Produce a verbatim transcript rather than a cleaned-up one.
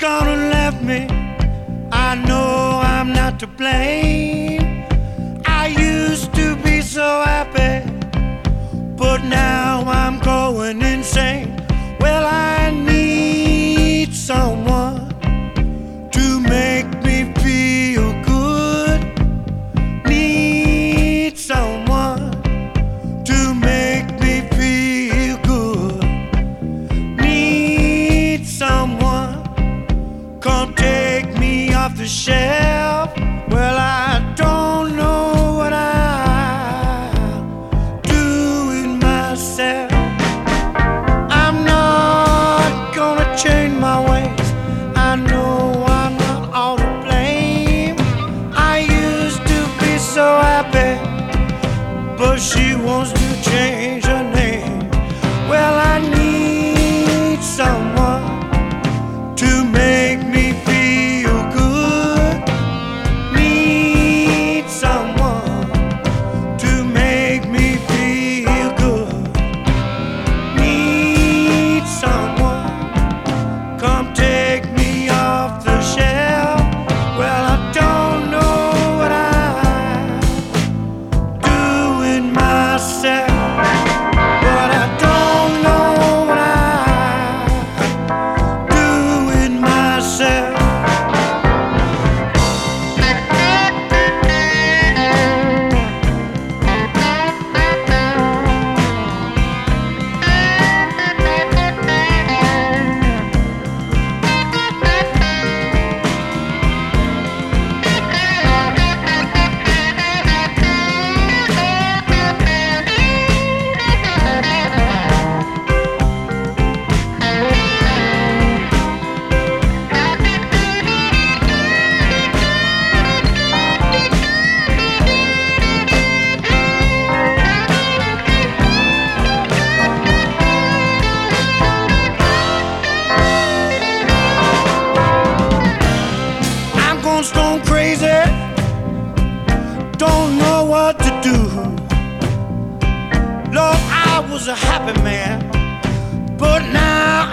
gone and left me. I know I'm not to blame. I used to be so happy, but now I'm going insane. Well, I need someone to make me feel good. Need someone to make me feel good. Need someone come take me off the shelf. Well, I don't know what I'll do with myself. I'm not gonna change my ways. I know I'm not all to blame. I used to be so happy, but she wants to change her name. Well, I need someone to make me feel good. Need someone to make me feel good. Need someone come take me off the shelf. Well, I don't know what I do with myself, but I don't know what I do with myself. I'm going stone crazy, don't know what to do. Lord, I was a happy man, but now